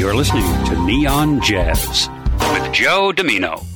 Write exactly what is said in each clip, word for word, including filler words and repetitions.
You're listening to Neon Jazz with Joe Domino.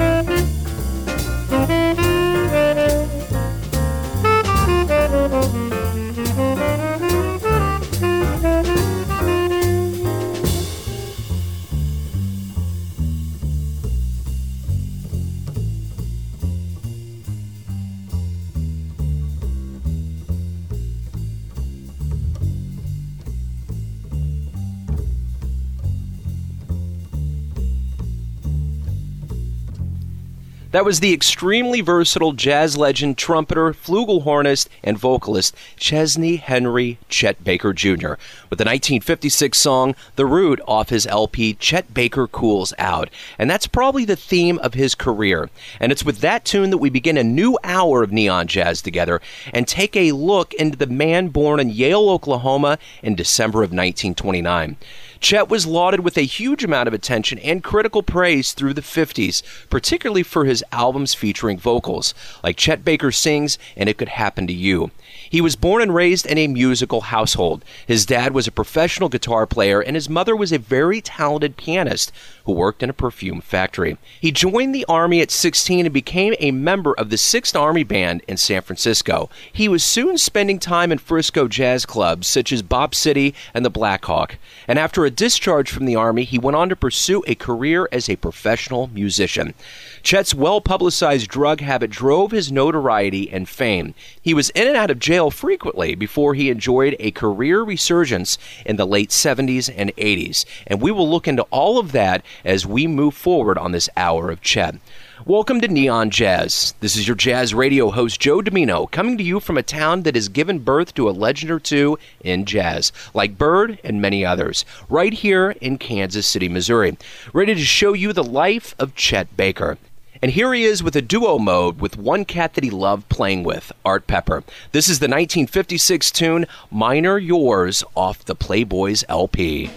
Thank you. That was the extremely versatile jazz legend, trumpeter, flugelhornist, and vocalist Chesney Henry Chet Baker Junior with the nineteen fifty-six song The Root off his L P Chet Baker Cools Out. And that's probably the theme of his career. And it's with that tune that we begin a new hour of Neon Jazz together and take a look into the man born in Yale, Oklahoma in December of nineteen twenty-nine. Chet was lauded with a huge amount of attention and critical praise through the fifties, particularly for his albums featuring vocals, like Chet Baker Sings and It Could Happen to You. He was born and raised in a musical household. His dad was a professional guitar player, and his mother was a very talented pianist who worked in a perfume factory. He joined the Army at sixteen and became a member of the sixth Army Band in San Francisco. He was soon spending time in Frisco jazz clubs such as Bop City and the Black Hawk. And after a discharge from the Army, he went on to pursue a career as a professional musician. Chet's well-publicized drug habit drove his notoriety and fame. He was in and out of jail frequently before he enjoyed a career resurgence in the late seventies and eighties. And we will look into all of that as we move forward on this hour of Chet. Welcome to Neon Jazz. This is your jazz radio host, Joe Domino, coming to you from a town that has given birth to a legend or two in jazz, like Bird and many others, right here in Kansas City, Missouri, ready to show you the life of Chet Baker. And here he is with a duo mode with one cat that he loved playing with, Art Pepper. This is the nineteen fifty-six tune, Mine Are Yours, off the Playboys L P.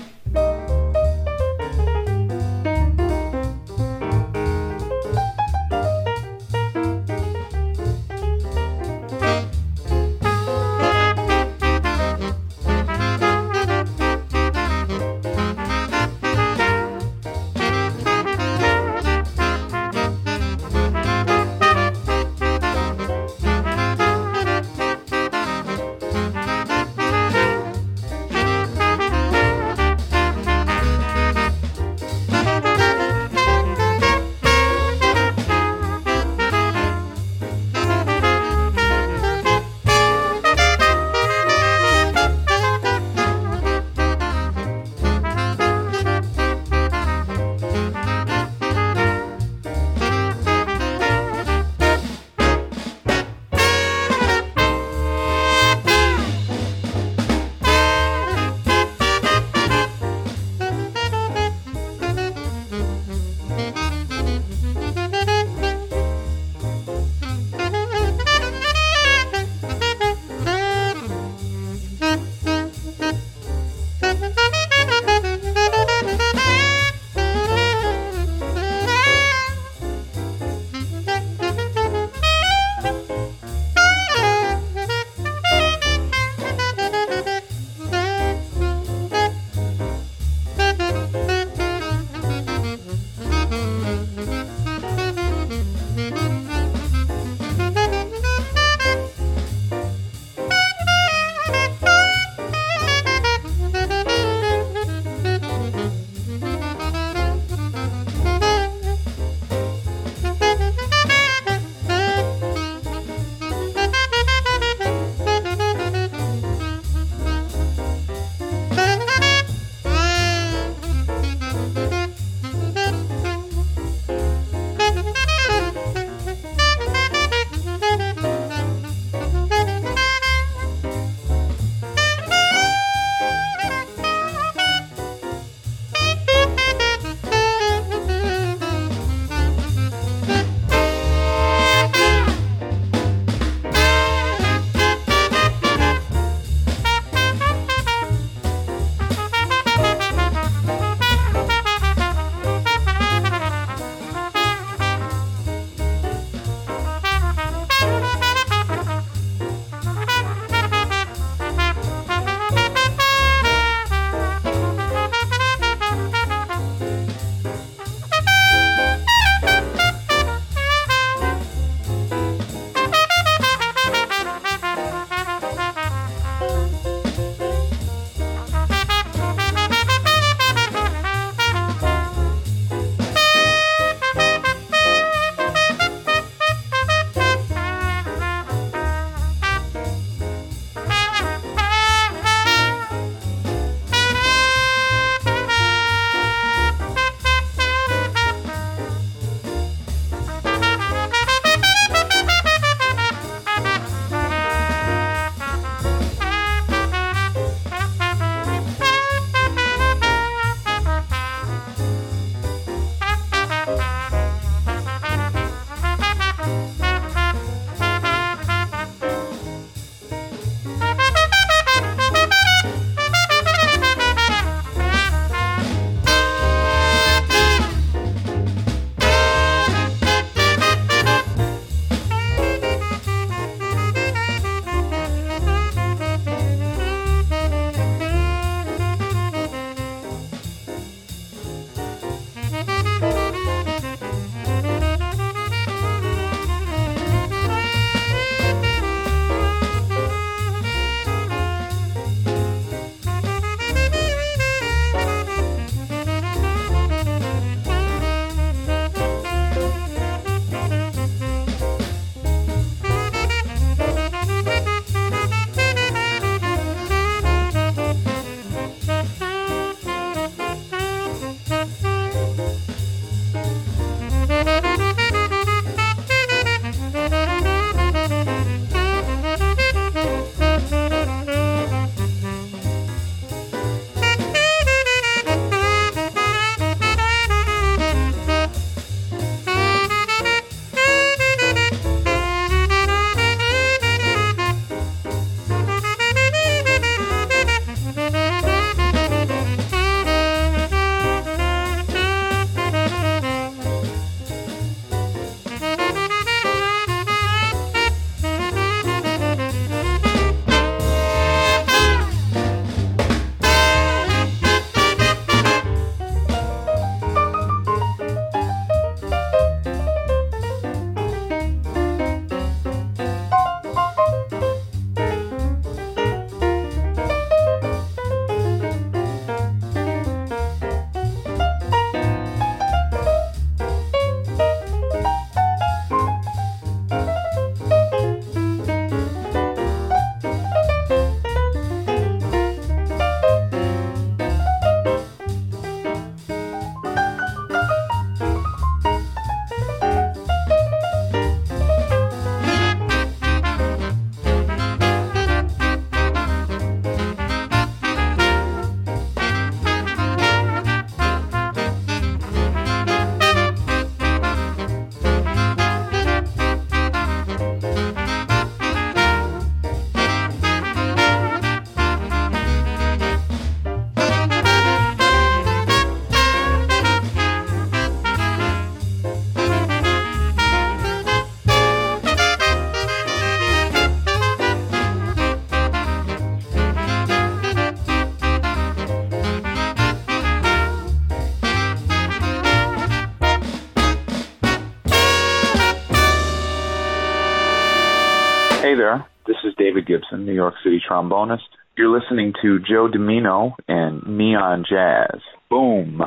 This is David Gibson, New York City trombonist. You're listening to Joe Dimino and Neon Jazz. Boom.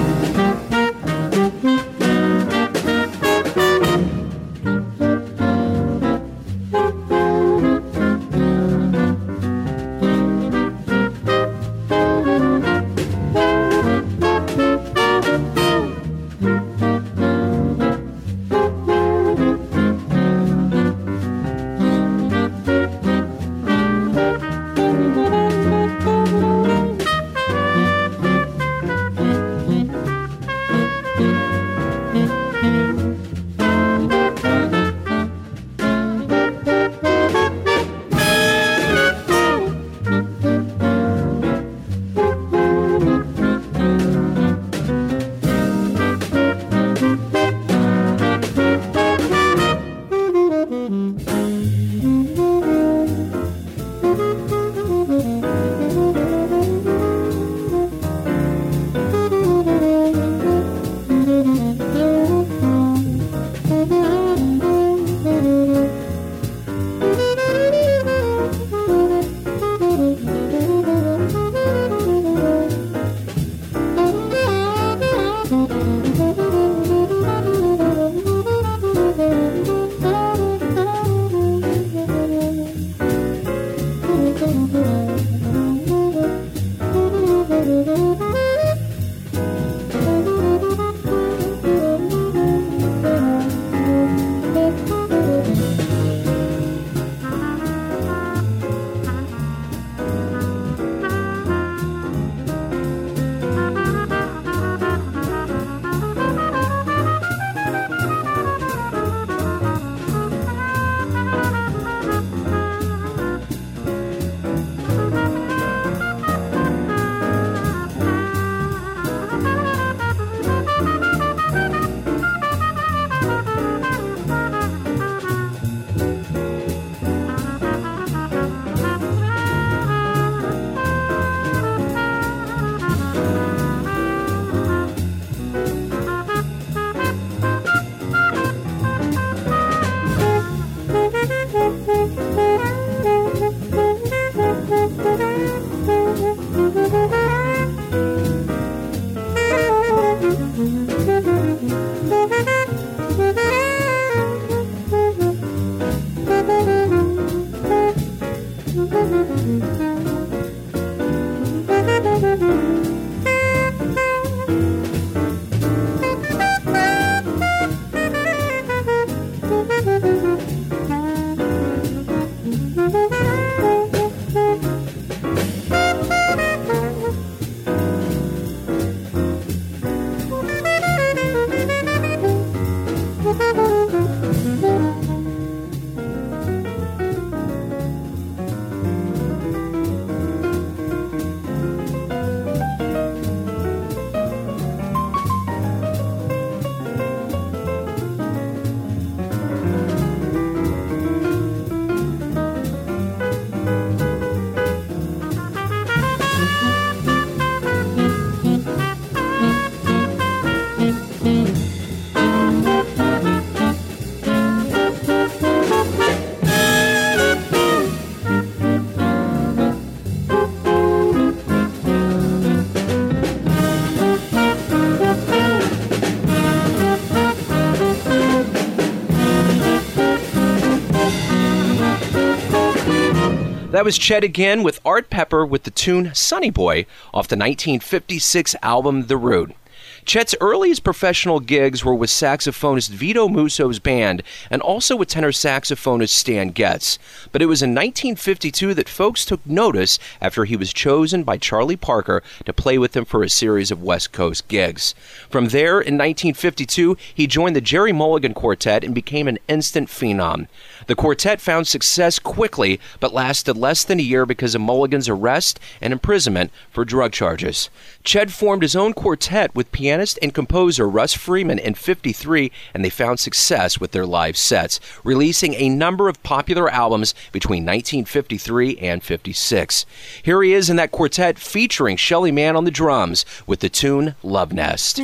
That was Chet again with Art Pepper with the tune Sonny Boy off the nineteen fifty-six album The Root. Chet's earliest professional gigs were with saxophonist Vito Musso's band and also with tenor saxophonist Stan Getz. But it was in nineteen fifty-two that folks took notice after he was chosen by Charlie Parker to play with him for a series of West Coast gigs. From there, in nineteen fifty-two, he joined the Jerry Mulligan Quartet and became an instant phenom. The quartet found success quickly, but lasted less than a year because of Mulligan's arrest and imprisonment for drug charges. Chet formed his own quartet with pianist and composer Russ Freeman in fifty-three, and they found success with their live sets, releasing a number of popular albums between nineteen fifty-three and fifty-six. Here he is in that quartet featuring Shelly Manne on the drums with the tune Love Nest.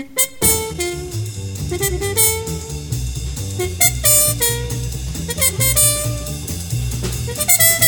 Thank you.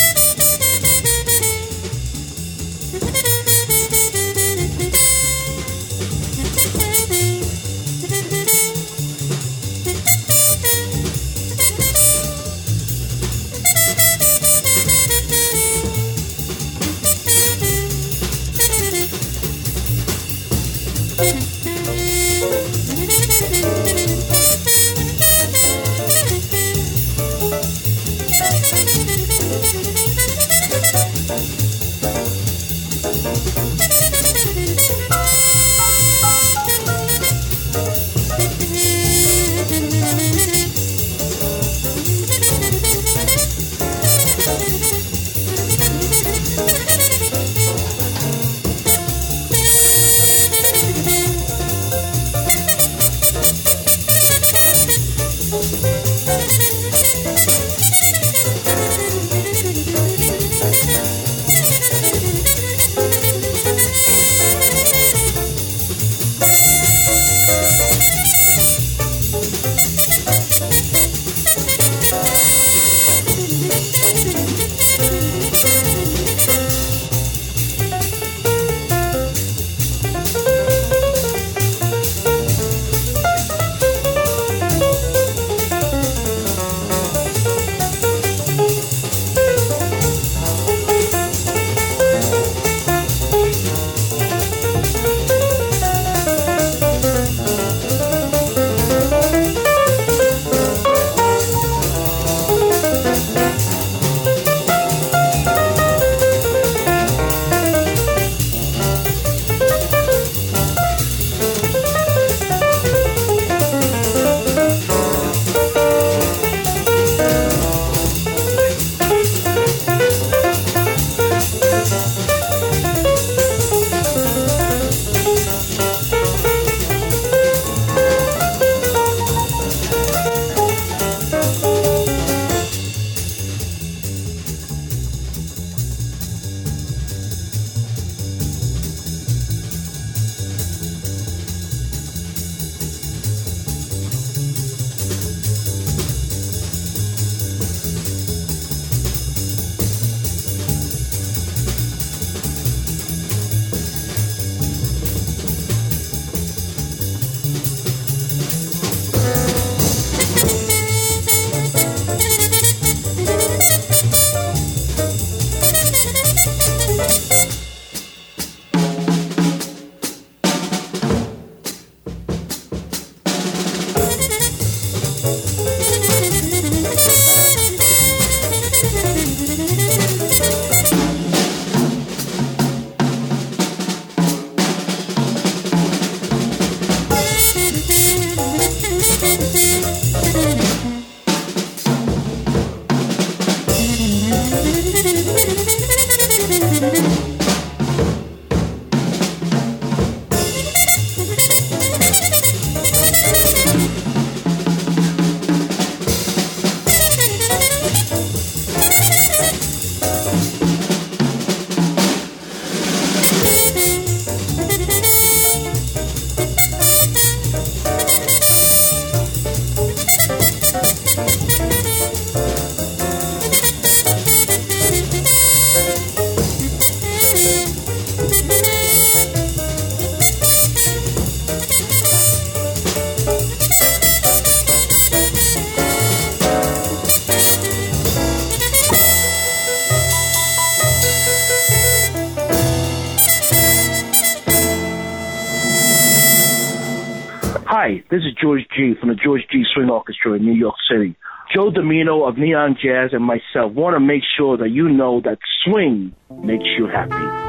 Hi, this is George G. from the George G. Swing Orchestra in New York City. Joe Domino of Neon Jazz and myself want to make sure that you know that swing makes you happy.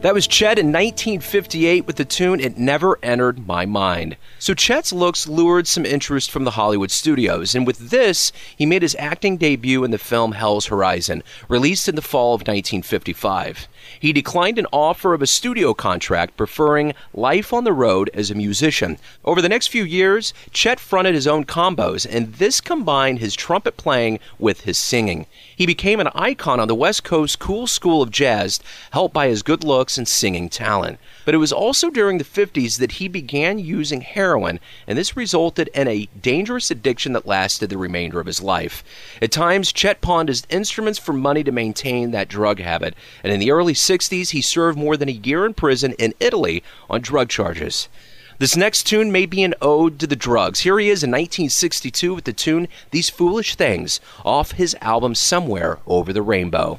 That was Chet in nineteen fifty-eight with the tune It Never Entered My Mind. So Chet's looks lured some interest from the Hollywood studios, and with this, he made his acting debut in the film Hell's Horizon, released in the fall of nineteen fifty-five. He declined an offer of a studio contract, preferring life on the road as a musician. Over the next few years, Chet fronted his own combos, and this combined his trumpet playing with his singing. He became an icon on the West Coast cool school of jazz, helped by his good looks and singing talent. But it was also during the fifties that he began using heroin, and this resulted in a dangerous addiction that lasted the remainder of his life. At times, Chet pawned his instruments for money to maintain that drug habit, and in the early sixties, he served more than a year in prison in Italy on drug charges. This next tune may be an ode to the drugs. Here he is in nineteen sixty-two with the tune These Foolish Things off his album Somewhere Over the Rainbow.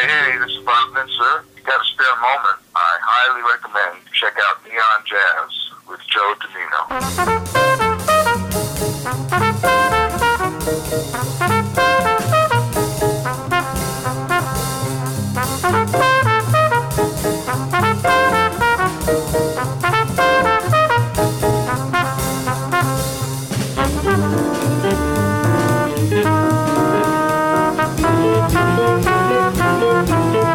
say, hey, this is Bob Mincer. You got a spare moment, I highly recommend check out Neon Jazz with Joe Dimino.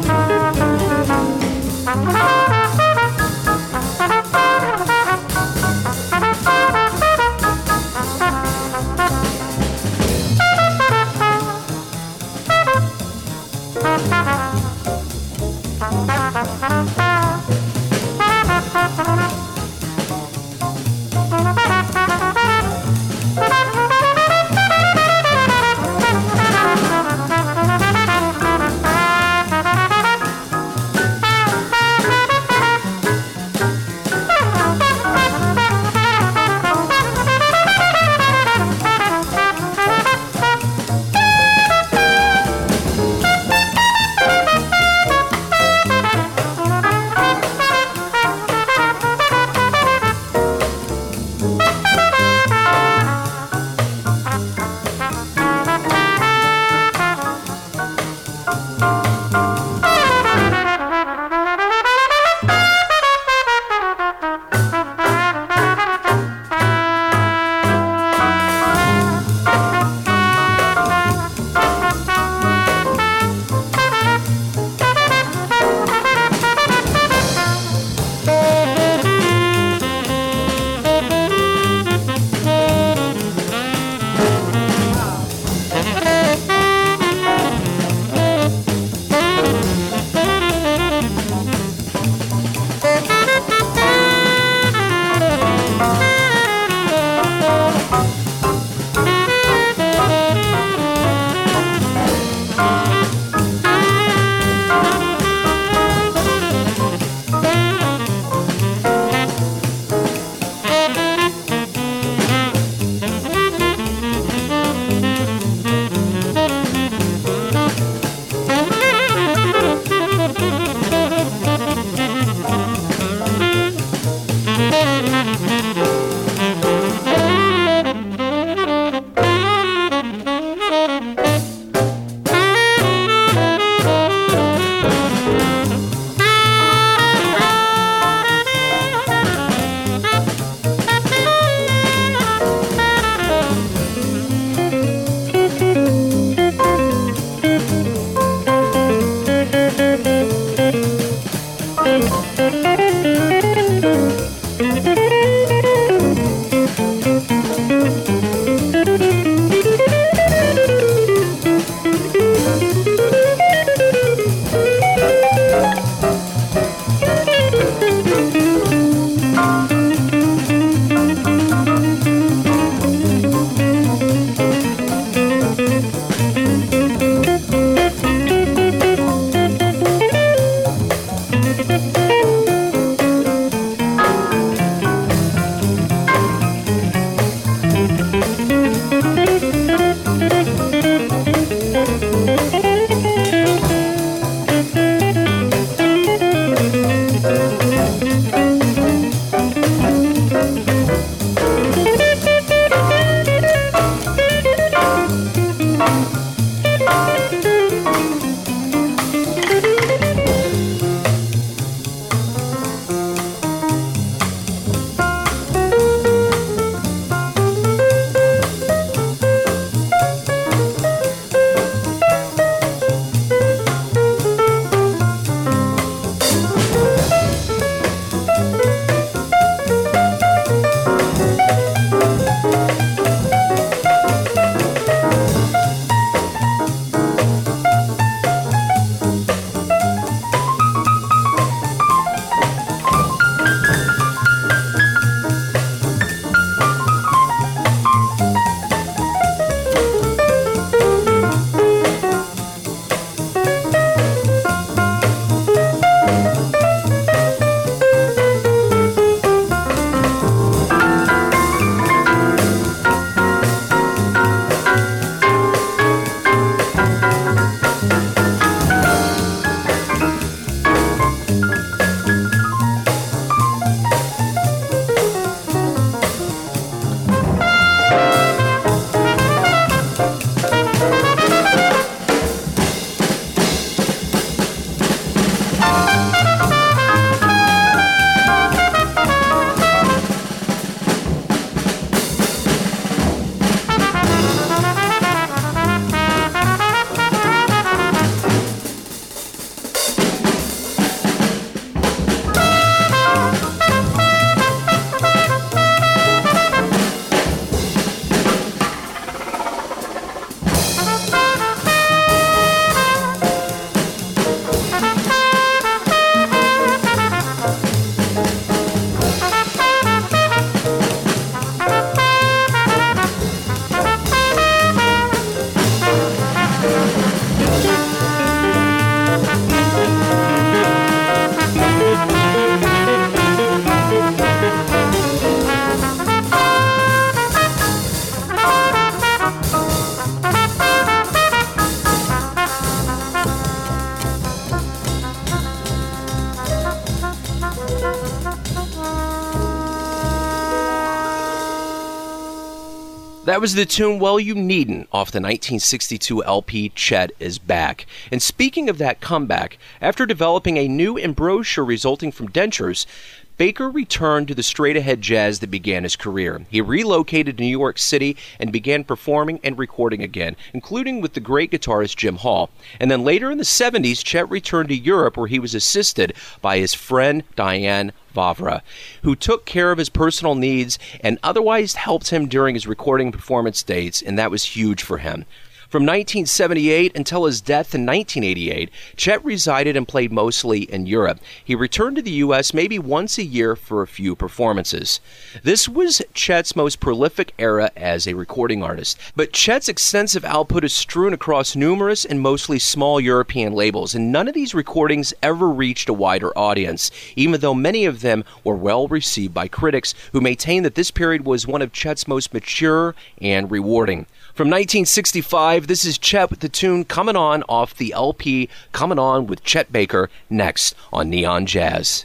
That was the tune Well You Needn't off the nineteen sixty-two L P Chet Is Back. And speaking of that comeback, after developing a new embouchure resulting from dentures, Baker returned to the straight-ahead jazz that began his career. He relocated to New York City and began performing and recording again, including with the great guitarist Jim Hall. And then later in the seventies, Chet returned to Europe where he was assisted by his friend Diane Vavra, who took care of his personal needs and otherwise helped him during his recording and performance dates, and that was huge for him. From nineteen seventy-eight until his death in nineteen eighty-eight, Chet resided and played mostly in Europe. He returned to the U S maybe once a year for a few performances. This was Chet's most prolific era as a recording artist, but Chet's extensive output is strewn across numerous and mostly small European labels, and none of these recordings ever reached a wider audience, even though many of them were well received by critics who maintain that this period was one of Chet's most mature and rewarding. From nineteen sixty-five, this is Chet with the tune Coming On off the L P Coming On with Chet Baker, next on Neon Jazz.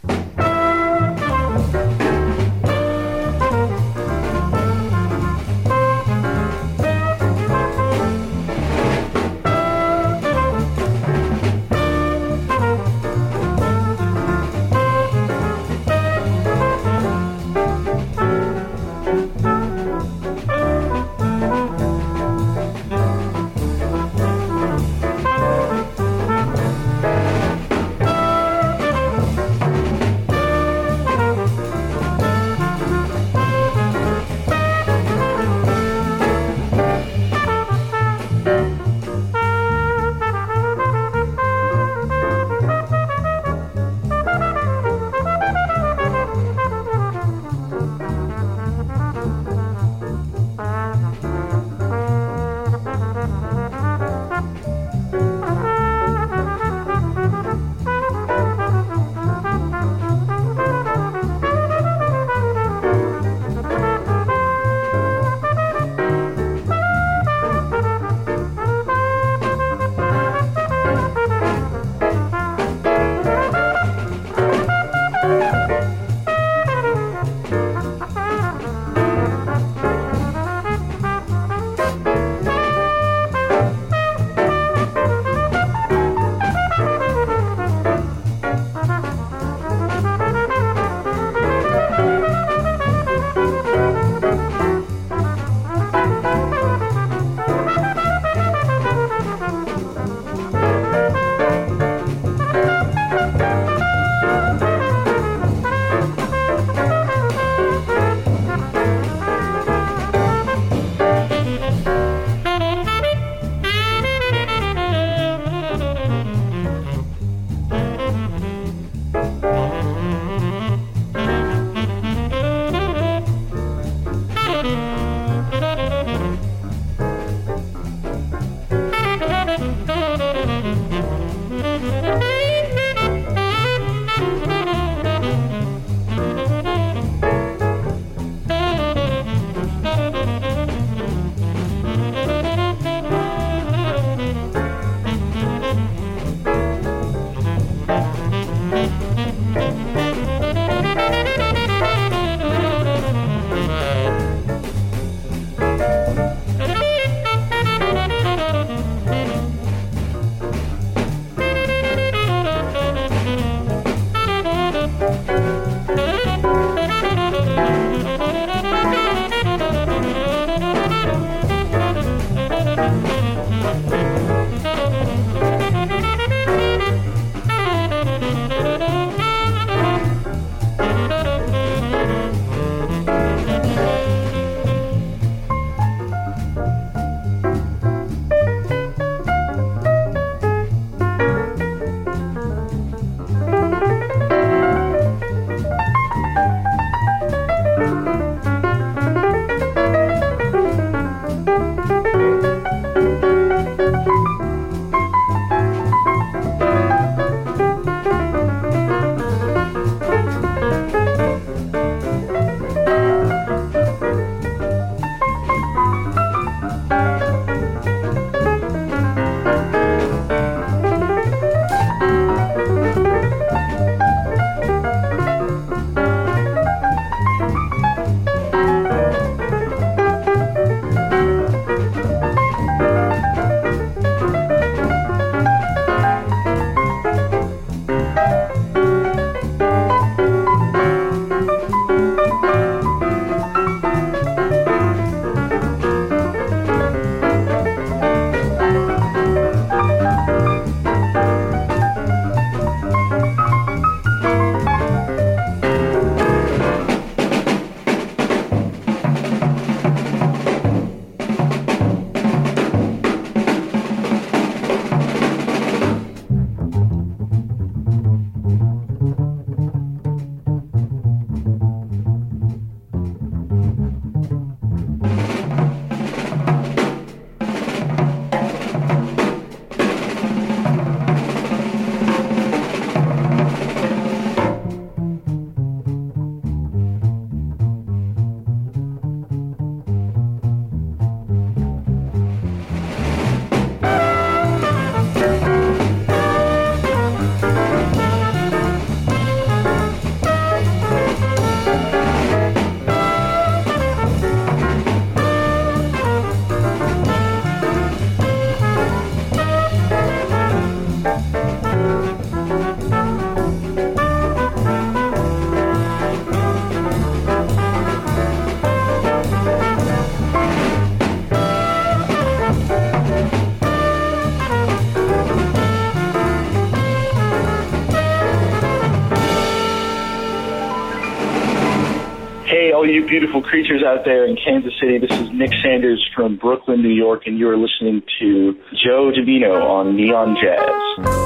you beautiful creatures out there in Kansas City. This is Nick Sanders from Brooklyn, New York, and you are listening to Joe Dimino on Neon Jazz.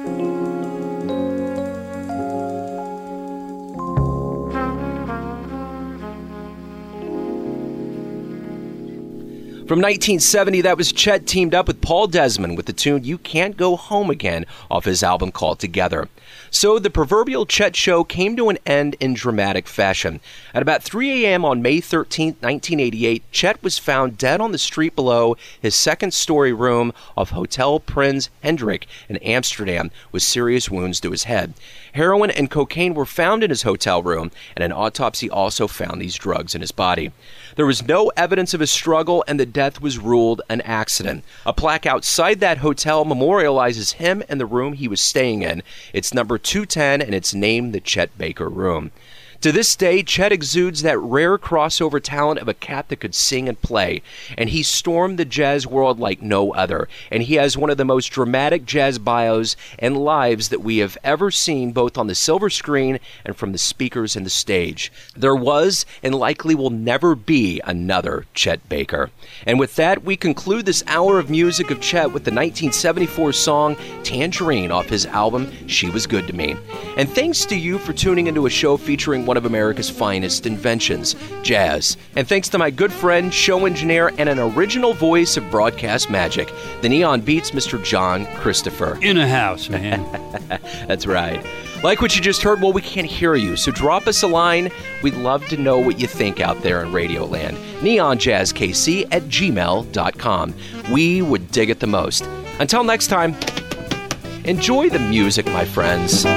From nineteen seventy, that was Chet teamed up with Paul Desmond with the tune You Can't Go Home Again off his album called Together. So the proverbial Chet show came to an end in dramatic fashion. At about three a.m. on May thirteenth, nineteen eighty-eight, Chet was found dead on the street below his second-story room of Hotel Prins Hendrik in Amsterdam with serious wounds to his head. Heroin and cocaine were found in his hotel room, and an autopsy also found these drugs in his body. There was no evidence of a struggle, and the death was ruled an accident. A plaque outside that hotel memorializes him and the room he was staying in. It's number two ten, and it's named the Chet Baker Room. To this day, Chet exudes that rare crossover talent of a cat that could sing and play, and he stormed the jazz world like no other, and he has one of the most dramatic jazz bios and lives that we have ever seen, both on the silver screen and from the speakers and the stage. There was, and likely will never be, another Chet Baker. And with that, we conclude this hour of music of Chet with the nineteen seventy-four song Tangerine off his album She Was Good to Me. And thanks to you for tuning into a show featuring one of America's finest inventions, jazz. And thanks to my good friend, show engineer, and an original voice of broadcast magic, the Neon Beats, Mister John Christopher. In a house, man. That's right. Like what you just heard? Well, we can't hear you, so drop us a line. We'd love to know what you think out there in Radioland. neonjazzkc at gmail dot com. We would dig it the most. Until next time, enjoy the music, my friends.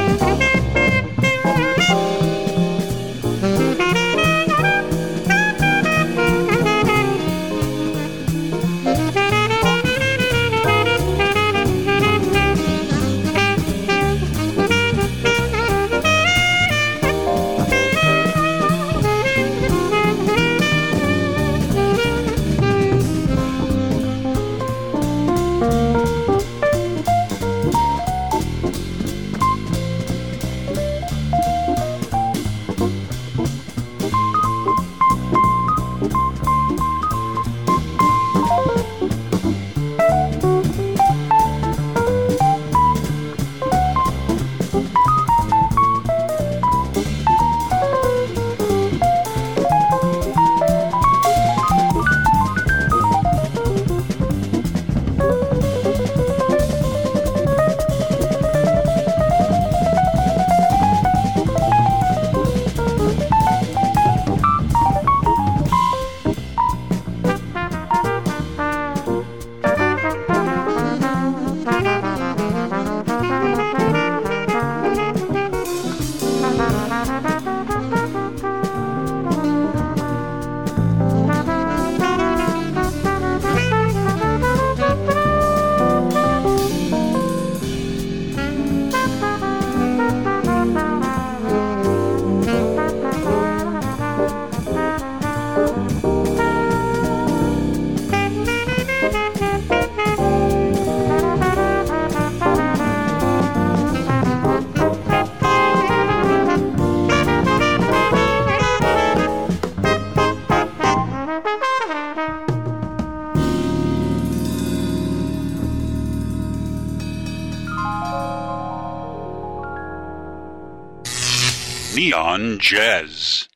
Neon Jazz.